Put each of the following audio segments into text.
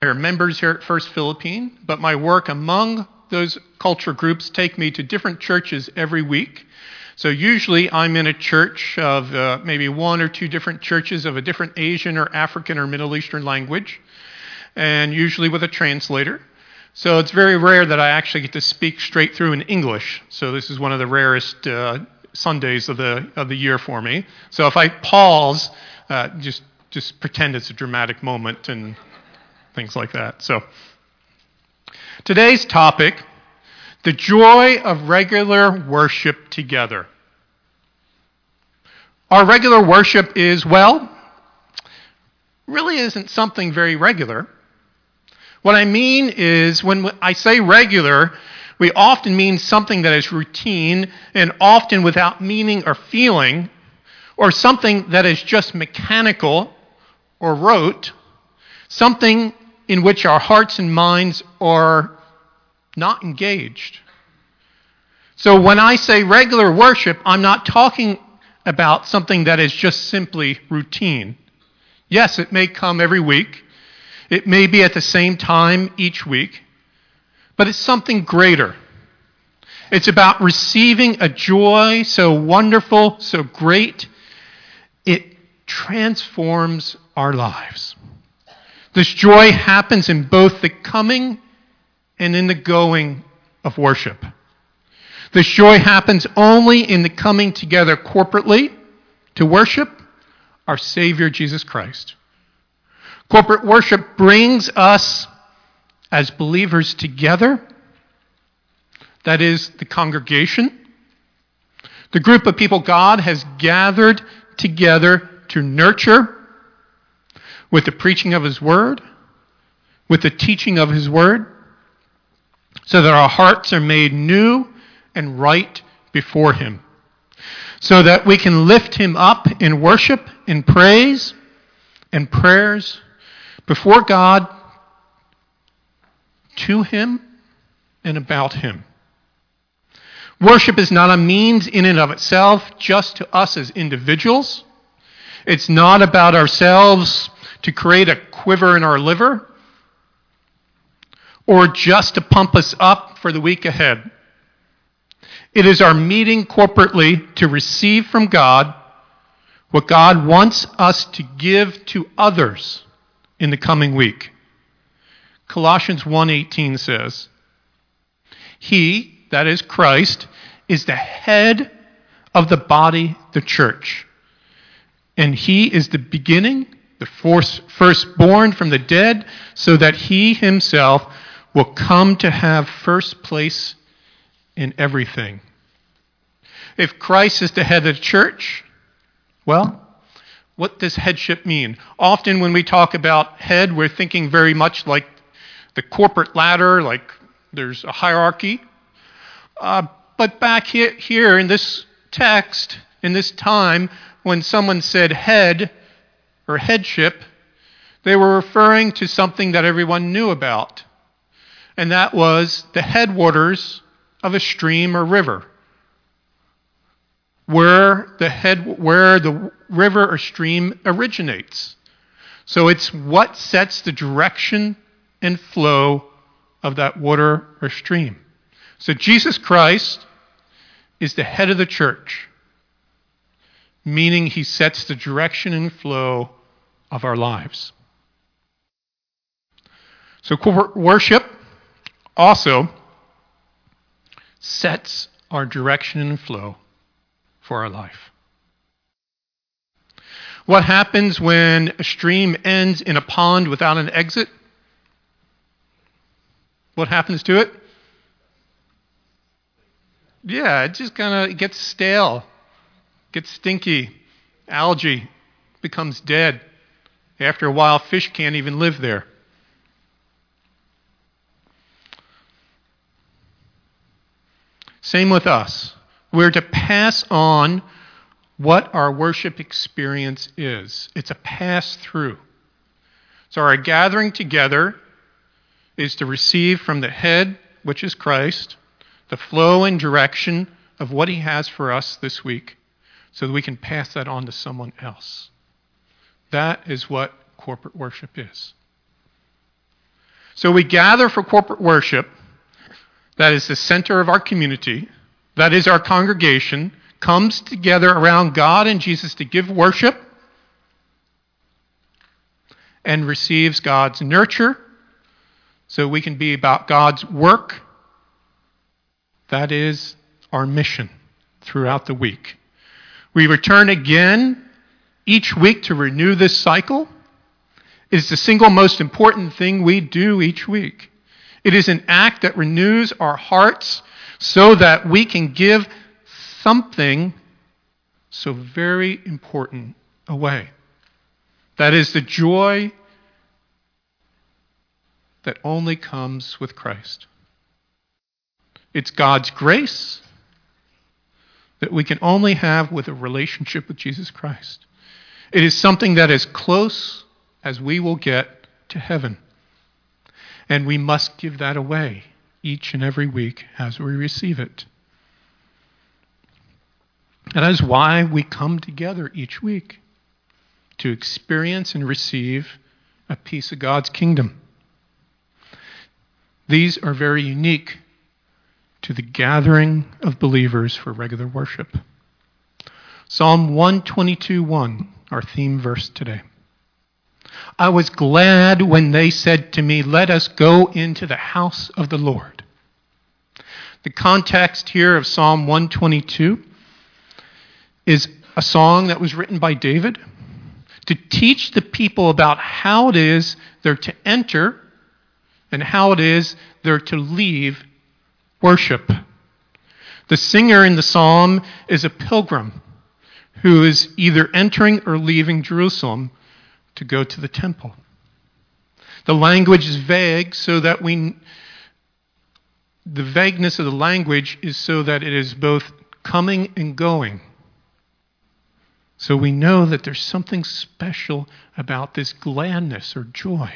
are members here at First Philippine, but my work among those culture groups take me to different churches every week. So usually I'm in a church of maybe one or two different churches of a different Asian or African or Middle Eastern language, and usually with a translator. So it's very rare that I actually get to speak straight through in English. So this is one of the rarest Sundays of the year for me. So if I pause, just pretend it's a dramatic moment and things like that. So today's topic, the joy of regular worship together. Our regular worship is, really isn't something very regular. What I mean is, when I say regular, we often mean something that is routine and often without meaning or feeling, or something that is just mechanical or rote, something in which our hearts and minds are not engaged. So when I say regular worship, I'm not talking about something that is just simply routine. Yes, it may come every week. It may be at the same time each week, but it's something greater. It's about receiving a joy so wonderful, so great, it transforms our lives. This joy happens in both the coming and in the going of worship. This joy happens only in the coming together corporately to worship our Savior Jesus Christ. Corporate worship brings us as believers together. That is the congregation. The group of people God has gathered together to nurture with the preaching of His Word, with the teaching of His Word, so that our hearts are made new and right before Him, so that we can lift Him up in worship, in praise, and prayers before God, to Him, and about Him. Worship is not a means in and of itself just to us as individuals. It's not about ourselves to create a quiver in our liver or just to pump us up for the week ahead. It is our meeting corporately to receive from God what God wants us to give to others in the coming week. Colossians 1:18 says, He, that is Christ, is the head of the body, the church. And He is the beginning, the firstborn from the dead, so that He Himself will come to have first place in everything. If Christ is the head of the church, what does headship mean? Often when we talk about head, we're thinking very much like the corporate ladder, like there's a hierarchy. But back here in this text, in this time, when someone said head or headship, they were referring to something that everyone knew about. And that was the headwaters of a stream or river, where the river or stream originates. So it's what sets the direction and flow of that water or stream. So Jesus Christ is the head of the church, meaning He sets the direction and flow of our lives. So corporate worship also sets our direction and flow for our life. What happens when a stream ends in a pond without an exit? What happens to it? Yeah, it just kind of gets stale, gets stinky, algae becomes dead. After a while, fish can't even live there. Same with us. We're to pass on what our worship experience is. It's a pass-through. So our gathering together is to receive from the head, which is Christ, the flow and direction of what He has for us this week, so that we can pass that on to someone else. That is what corporate worship is. So we gather for corporate worship. That is the center of our community. That is our congregation. Comes together around God and Jesus to give worship and receives God's nurture so we can be about God's work. That is our mission throughout the week. We return again each week to renew this cycle. It is the single most important thing we do each week. It is an act that renews our hearts so that we can give something so very important away. That is the joy that only comes with Christ. It's God's grace that we can only have with a relationship with Jesus Christ. It is something that is close as we will get to heaven. And we must give that away each and every week as we receive it. And that is why we come together each week, to experience and receive a piece of God's kingdom. These are very unique to the gathering of believers for regular worship. Psalm 122:1, our theme verse today. I was glad when they said to me, let us go into the house of the Lord. The context here of Psalm 122 is a song that was written by David to teach the people about how it is they're to enter and how it is they're to leave worship. The singer in the psalm is a pilgrim who is either entering or leaving Jerusalem to go to the temple. The language is vague so that the vagueness of the language is so that it is both coming and going. So we know that there's something special about this gladness or joy.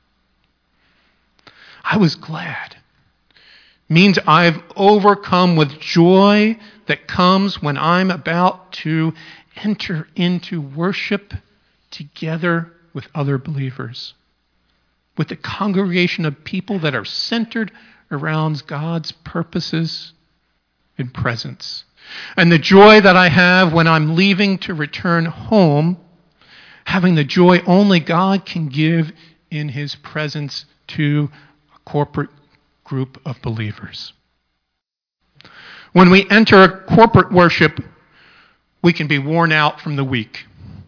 I was glad. Means I've overcome with joy that comes when I'm about to enter into worship together with other believers, with the congregation of people that are centered around God's purposes and presence. And the joy that I have when I'm leaving to return home, having the joy only God can give in His presence to a corporate group of believers. When we enter a corporate worship, we can be worn out from the week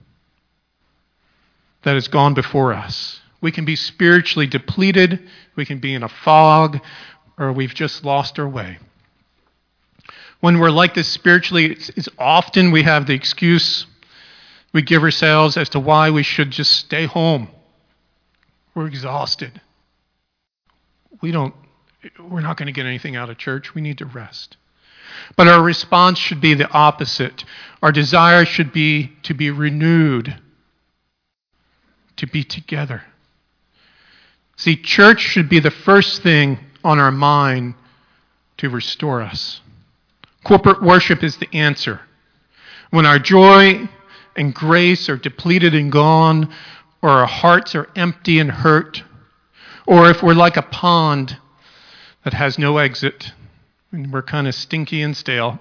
that has gone before us. We can be spiritually depleted, we can be in a fog, or we've just lost our way. When we're like this spiritually, it's often we have the excuse we give ourselves as to why we should just stay home. We're exhausted. We're not going to get anything out of church. We need to rest. But our response should be the opposite. Our desire should be to be renewed, to be together. See, church should be the first thing on our mind to restore us. Corporate worship is the answer. When our joy and grace are depleted and gone, or our hearts are empty and hurt, or if we're like a pond that has no exit, and we're kind of stinky and stale,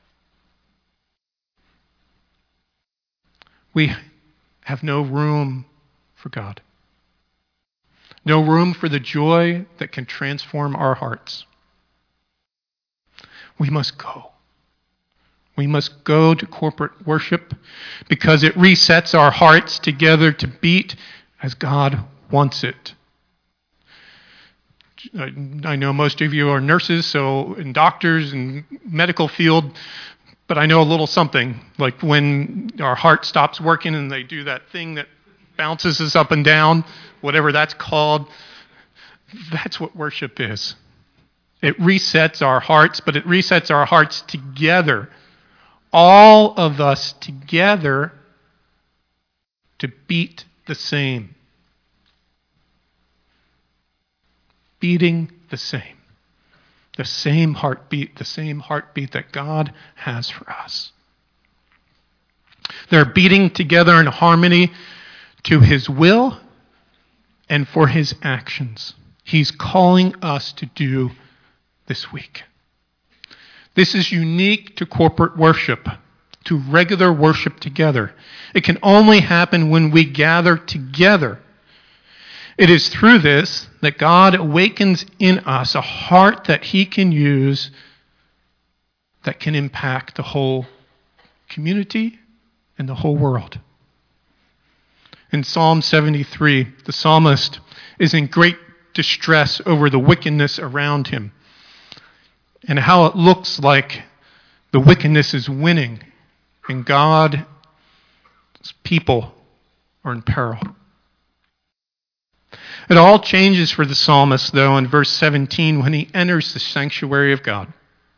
we have no room for God. No room for the joy that can transform our hearts. We must go. We must go to corporate worship because it resets our hearts together to beat as God wants it. I know most of you are nurses, and doctors and medical field, but I know a little something, like when our heart stops working and they do that thing that bounces us up and down, whatever that's called. That's what worship is. It resets our hearts, but it resets our hearts together. All of us together to beat the same. Beating the same. The same heartbeat that God has for us. They're beating together in harmony to His will and for His actions. He's calling us to do this week. This is unique to corporate worship, to regular worship together. It can only happen when we gather together. It is through this that God awakens in us a heart that He can use that can impact the whole community and the whole world. In Psalm 73, the psalmist is in great distress over the wickedness around him and how it looks like the wickedness is winning and God's people are in peril. It all changes for the psalmist, though, in verse 17 when he enters the sanctuary of God.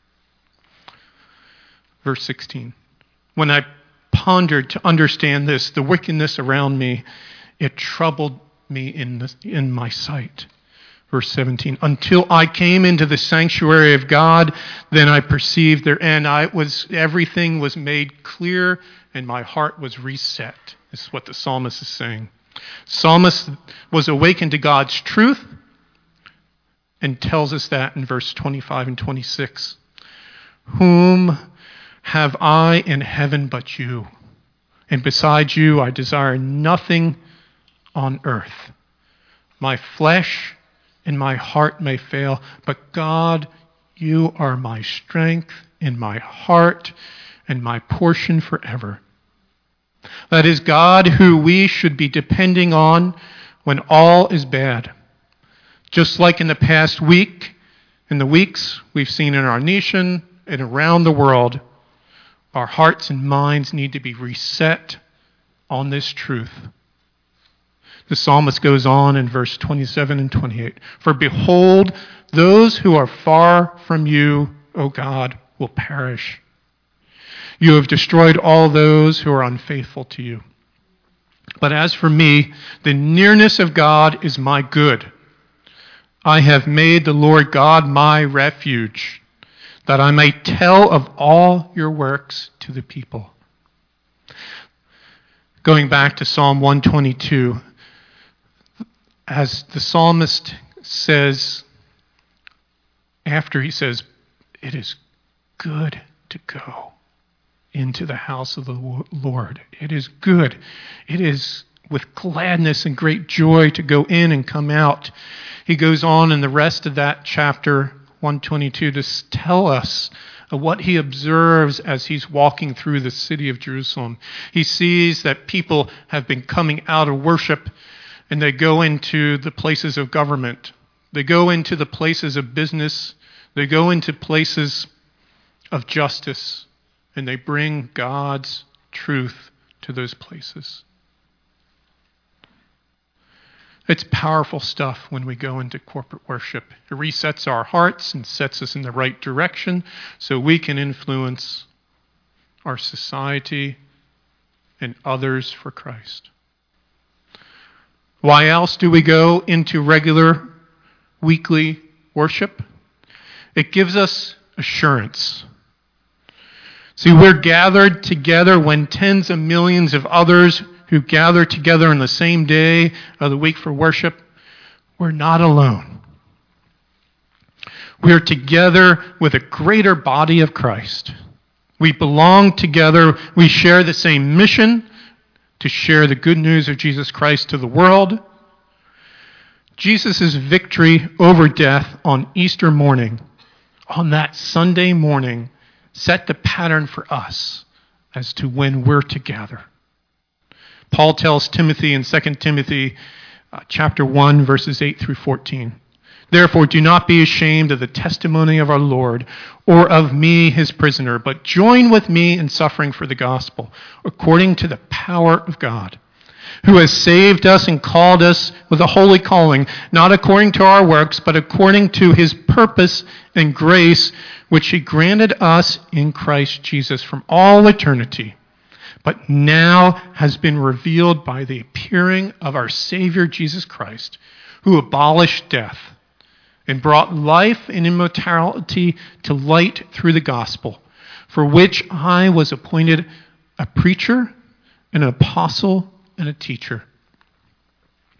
Verse 16. When I pondered to understand this, the wickedness around me, it troubled me in my sight. Verse 17. Until I came into the sanctuary of God, then I perceived their end. Everything was made clear, and my heart was reset. This is what the psalmist is saying. Psalmist was awakened to God's truth and tells us that in verse 25 and 26. Whom have I in heaven but you? And besides you, I desire nothing on earth. My flesh and my heart may fail, but God, you are my strength and my heart and my portion forever. That is God who we should be depending on when all is bad. Just like in the past week, in the weeks we've seen in our nation and around the world, our hearts and minds need to be reset on this truth. The psalmist goes on in verse 27 and 28. For behold, those who are far from you, O God, will perish. You have destroyed all those who are unfaithful to you. But as for me, the nearness of God is my good. I have made the Lord God my refuge, that I may tell of all your works to the people. Going back to Psalm 122, as the psalmist says, after he says, it is good to go into the house of the Lord. It is good. It is with gladness and great joy to go in and come out. He goes on in the rest of that chapter 122 to tell us what he observes as he's walking through the city of Jerusalem. He sees that people have been coming out of worship and they go into the places of government. They go into the places of business. They go into places of justice. And they bring God's truth to those places. It's powerful stuff when we go into corporate worship. It resets our hearts and sets us in the right direction so we can influence our society and others for Christ. Why else do we go into regular weekly worship? It gives us assurance. See, we're gathered together when tens of millions of others who gather together on the same day of the week for worship, we're not alone. We're together with a greater body of Christ. We belong together. We share the same mission to share the good news of Jesus Christ to the world. Jesus' victory over death on Easter morning, on that Sunday morning, set the pattern for us as to when we're together. Paul tells Timothy in 2 Timothy chapter 1, verses 8 through 14, Therefore do not be ashamed of the testimony of our Lord or of me, his prisoner, but join with me in suffering for the gospel, according to the power of God, who has saved us and called us with a holy calling, not according to our works, but according to his purpose and grace, which he granted us in Christ Jesus from all eternity, but now has been revealed by the appearing of our Savior Jesus Christ, who abolished death and brought life and immortality to light through the gospel, for which I was appointed a preacher, an apostle, and a teacher.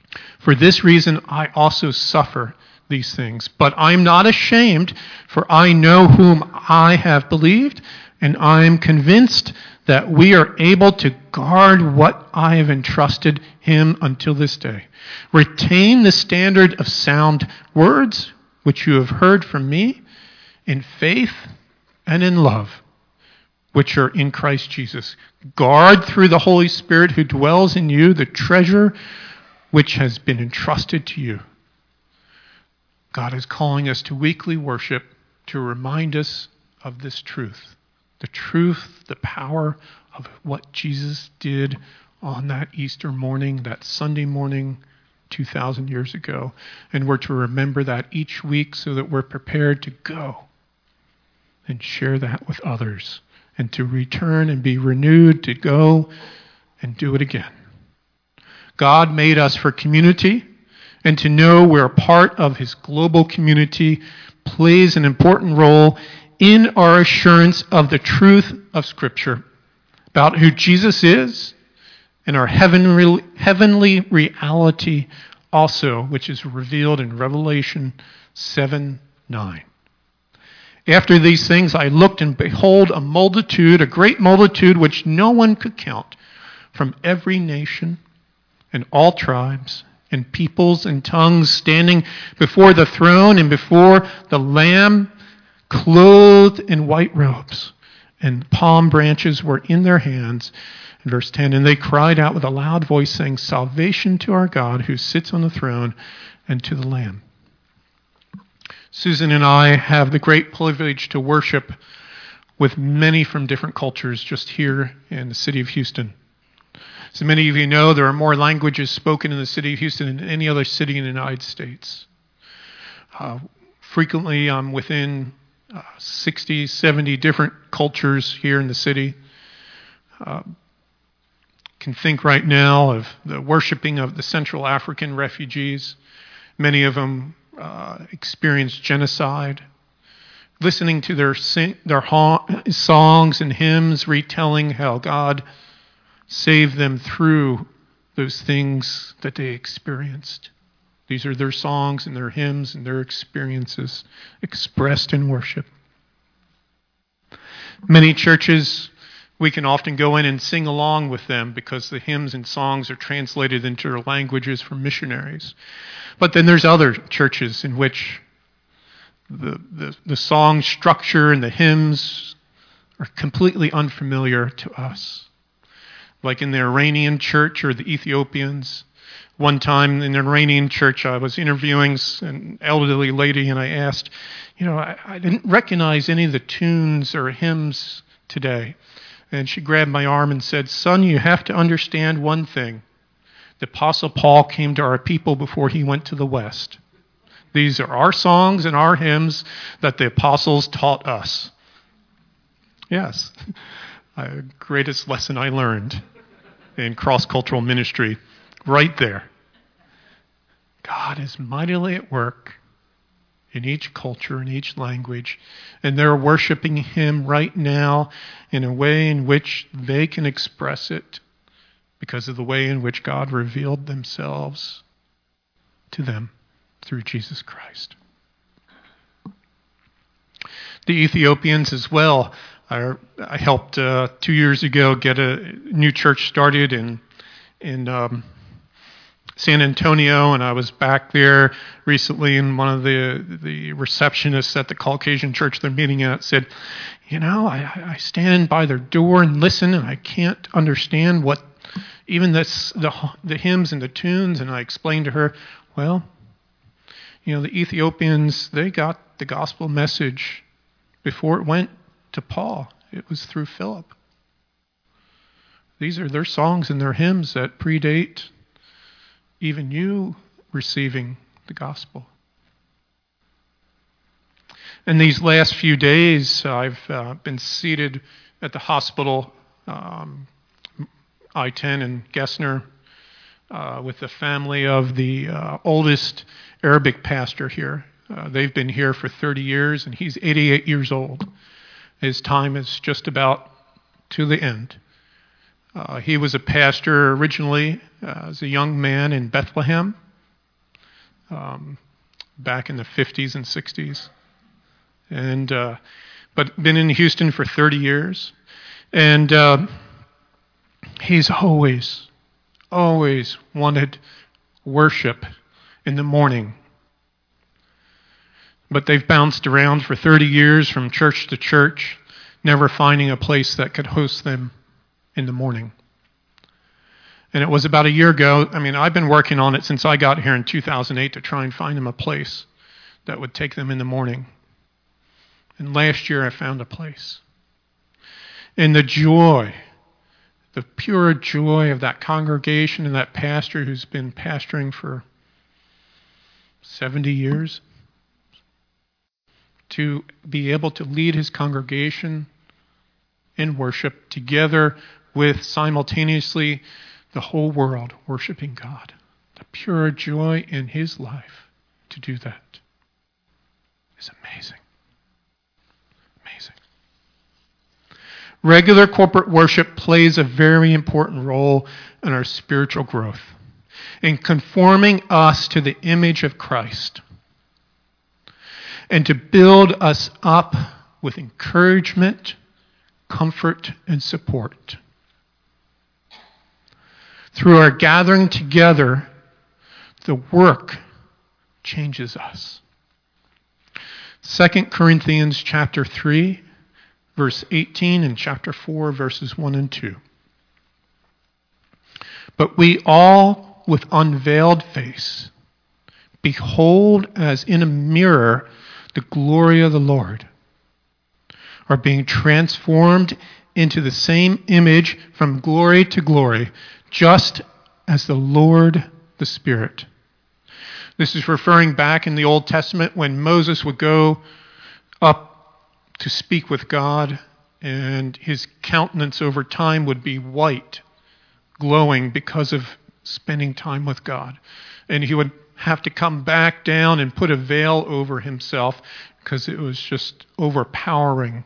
For this reason I also suffer these things. But I am not ashamed, for I know whom I have believed, and I am convinced that we are able to guard what I have entrusted him until this day. Retain the standard of sound words which you have heard from me in faith and in love, which are in Christ Jesus. Guard through the Holy Spirit who dwells in you the treasure which has been entrusted to you. God is calling us to weekly worship to remind us of this truth. The truth, the power of what Jesus did on that Easter morning, that Sunday morning 2,000 years ago. And we're to remember that each week so that we're prepared to go and share that with others and to return and be renewed to go and do it again. God made us for community, and to know we're a part of his global community plays an important role in our assurance of the truth of Scripture about who Jesus is and our heavenly reality also, which is revealed in Revelation 7:9. After these things I looked, and behold, a great multitude which no one could count, from every nation and all tribes and peoples and tongues, standing before the throne and before the Lamb, clothed in white robes, and palm branches were in their hands. In verse 10, and they cried out with a loud voice, saying, Salvation to our God who sits on the throne and to the Lamb. Susan and I have the great privilege to worship with many from different cultures just here in the city of Houston. As many of you know, there are more languages spoken in the city of Houston than any other city in the United States. Frequently, I'm within 60, 70 different cultures here in the city. Can think right now of the worshiping of the Central African refugees. Many of them experienced genocide. Listening to their songs and hymns retelling how God saved them through those things that they experienced. These are their songs and their hymns and their experiences expressed in worship. Many churches, we can often go in and sing along with them because the hymns and songs are translated into their languages from missionaries. But then there's other churches in which the song structure and the hymns are completely unfamiliar to us. Like in the Iranian church or the Ethiopians. One time in an Iranian church, I was interviewing an elderly lady, and I asked, I didn't recognize any of the tunes or hymns today. And she grabbed my arm and said, Son, you have to understand one thing. The Apostle Paul came to our people before he went to the West. These are our songs and our hymns that the apostles taught us. Yes, the greatest lesson I learned in cross-cultural ministry, right there. God is mightily at work in each culture, in each language, and they're worshiping him right now in a way in which they can express it because of the way in which God revealed themselves to them through Jesus Christ. The Ethiopians as well. I helped 2 years ago get a new church started in San Antonio, and I was back there recently, and one of the receptionists at the Caucasian church they're meeting at said, I stand by their door and listen, and I can't understand what even the hymns and the tunes, and I explained to her, the Ethiopians, they got the gospel message before it went to Paul. It was through Philip. These are their songs and their hymns that predate even you receiving the gospel. In these last few days, I've been seated at the hospital, I-10 in Gessner, with the family of the oldest Arabic pastor here. They've been here for 30 years, and he's 88 years old. His time is just about to the end. He was a pastor originally as a young man in Bethlehem back in the 50s and 60s, but been in Houston for 30 years. And he's always wanted worship in the morning. But they've bounced around for 30 years from church to church, never finding a place that could host them in the morning. And it was about a year ago. I've been working on it since I got here in 2008 to try and find them a place that would take them in the morning. And last year I found a place. And the joy, the pure joy of that congregation and that pastor who's been pastoring for 70 years, to be able to lead his congregation in worship together with simultaneously the whole world worshiping God. The pure joy in his life to do that is amazing. Amazing. Regular corporate worship plays a very important role in our spiritual growth, in conforming us to the image of Christ, and to build us up with encouragement, comfort, and support. Through our gathering together, the work changes us. 2 Corinthians chapter 3, verse 18, and chapter 4, verses 1 and 2. But we all, with unveiled face, behold as in a mirror the glory of the Lord, are being transformed into the same image from glory to glory, just as the Lord, the Spirit. This is referring back in the Old Testament when Moses would go up to speak with God, and his countenance over time would be white, glowing because of spending time with God. And he would have to come back down and put a veil over himself because it was just overpowering.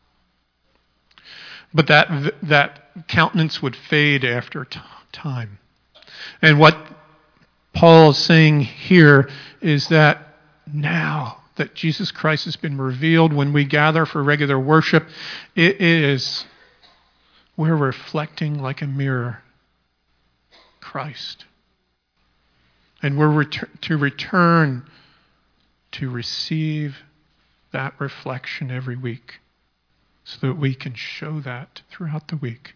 But that countenance would fade after time. And what Paul is saying here is that now that Jesus Christ has been revealed, when we gather for regular worship, we're reflecting like a mirror Christ. And we're to return to receive that reflection every week so that we can show that throughout the week.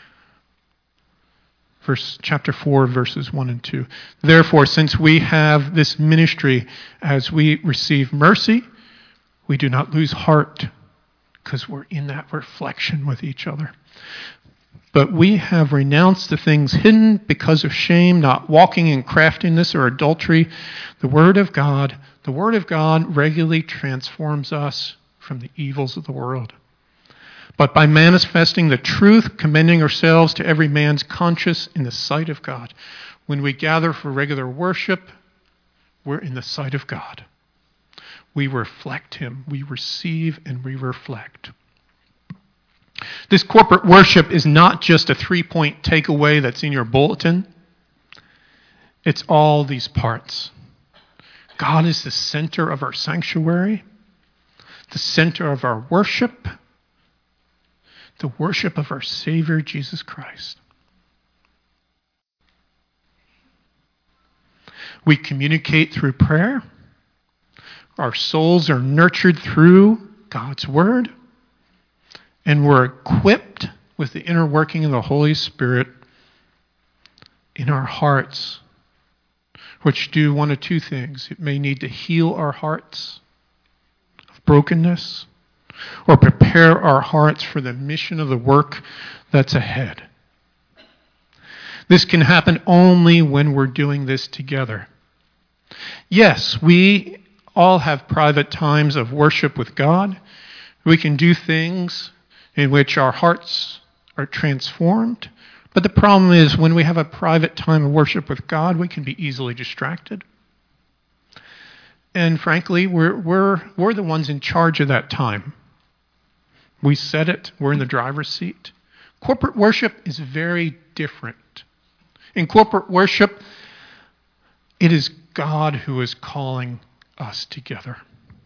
Chapter 4, verses 1 and 2. Therefore, since we have this ministry, as we receive mercy, we do not lose heart because we're in that reflection with each other. But we have renounced the things hidden because of shame, not walking in craftiness or adultery. The Word of God regularly transforms us from the evils of the world. But by manifesting the truth, commending ourselves to every man's conscience in the sight of God. When we gather for regular worship, we're in the sight of God. We reflect Him. We receive and we reflect. This corporate worship is not just a 3-point takeaway that's in your bulletin. It's all these parts. God is the center of our sanctuary, the center of our worship, the worship of our Savior, Jesus Christ. We communicate through prayer. Our souls are nurtured through God's Word. And we're equipped with the inner working of the Holy Spirit in our hearts, which do one of two things. It may need to heal our hearts of brokenness, or prepare our hearts for the mission of the work that's ahead. This can happen only when we're doing this together. Yes, we all have private times of worship with God. We can do things in which our hearts are transformed. But the problem is when we have a private time of worship with God, we can be easily distracted. And frankly, we're the ones in charge of that time. We set it. We're in the driver's seat. Corporate worship is very different. In corporate worship, it is God who is calling us together.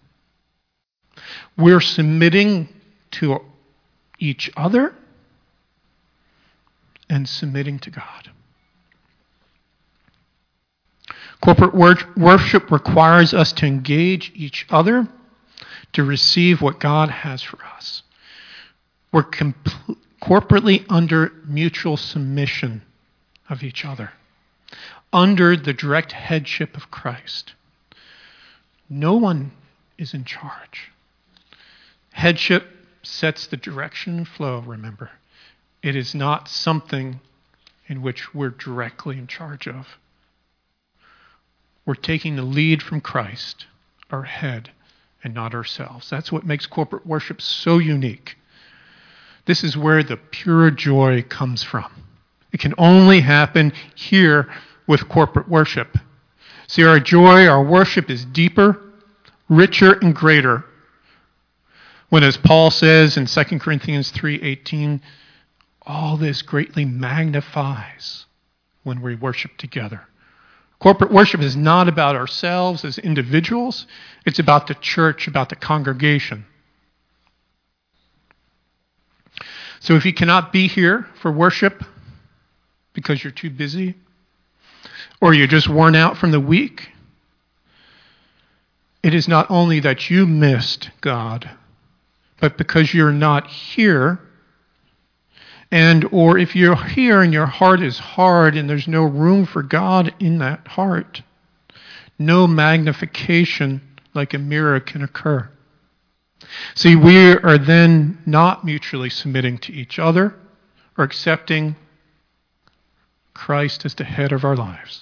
We're submitting to each other and submitting to God. Corporate worship requires us to engage each other to receive what God has for us. We're corporately under mutual submission of each other, under the direct headship of Christ. No one is in charge. Headship sets the direction and flow, remember. It is not something in which we're directly in charge of. We're taking the lead from Christ, our head, and not ourselves. That's what makes corporate worship so unique. This is where the pure joy comes from. It can only happen here with corporate worship. See, our joy, our worship is deeper, richer, and greater. When, as Paul says in 2 Corinthians 3:18, all this greatly magnifies when we worship together. Corporate worship is not about ourselves as individuals. It's about the church, about the congregation. So if you cannot be here for worship because you're too busy, or you're just worn out from the week, it is not only that you missed God, but because you're not here, and or if you're here and your heart is hard and there's no room for God in that heart, no magnification like a mirror can occur. See, we are then not mutually submitting to each other or accepting Christ as the head of our lives.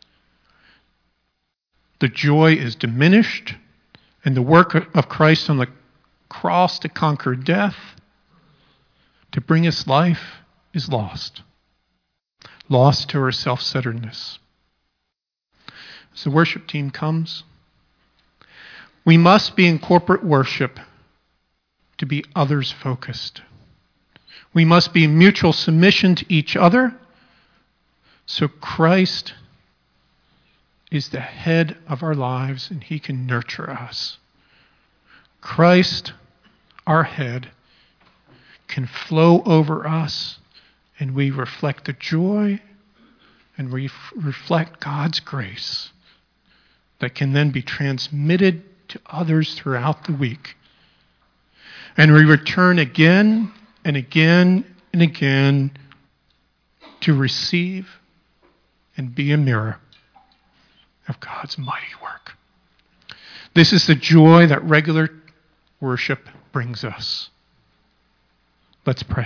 The joy is diminished, and the work of Christ on the cross to conquer death, to bring us life, is lost. Lost to our self-centeredness. As the worship team comes, we must be in corporate worship to be others-focused. We must be in mutual submission to each other, so Christ is the head of our lives and he can nurture us. Christ, our head, can flow over us and we reflect the joy and we reflect God's grace that can then be transmitted to others throughout the week. And we return again and again and again to receive and be a mirror of God's mighty work. This is the joy that regular worship brings us. Let's pray.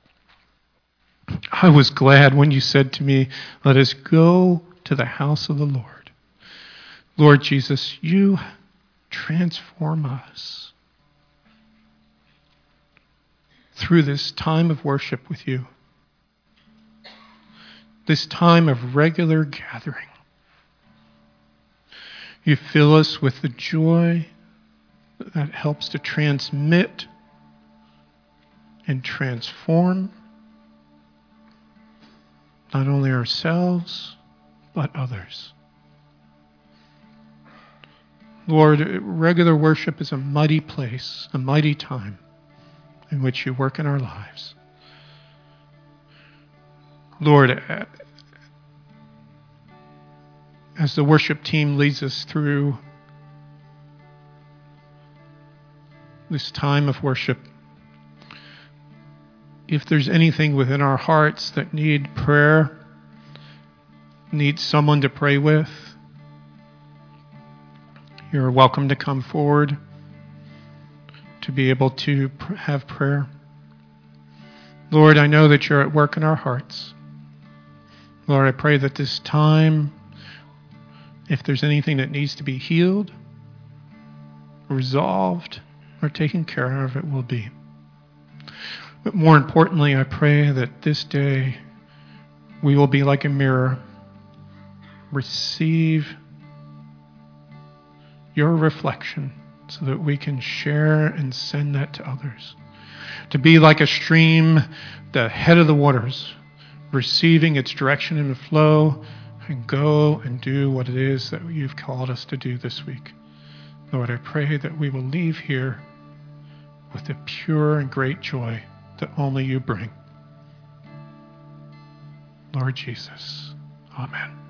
I was glad when you said to me, let us go to the house of the Lord. Lord Jesus, you transform us through this time of worship with you, this time of regular gathering. You fill us with the joy that helps to transmit and transform not only ourselves, but others. Lord, regular worship is a mighty place, a mighty time in which you work in our lives. Lord, as the worship team leads us through this time of worship, if there's anything within our hearts that need prayer, need someone to pray with, you're welcome to come forward to be able to have prayer. Lord, I know that you're at work in our hearts. Lord, I pray that this time, if there's anything that needs to be healed, resolved, or taken care of, it will be. But more importantly, I pray that this day we will be like a mirror, receive your reflection so that we can share and send that to others. to be like a stream, the head of the waters, receiving its direction and flow, and go and do what it is that you've called us to do this week. Lord, I pray that we will leave here with the pure and great joy that only you bring. Lord Jesus, amen.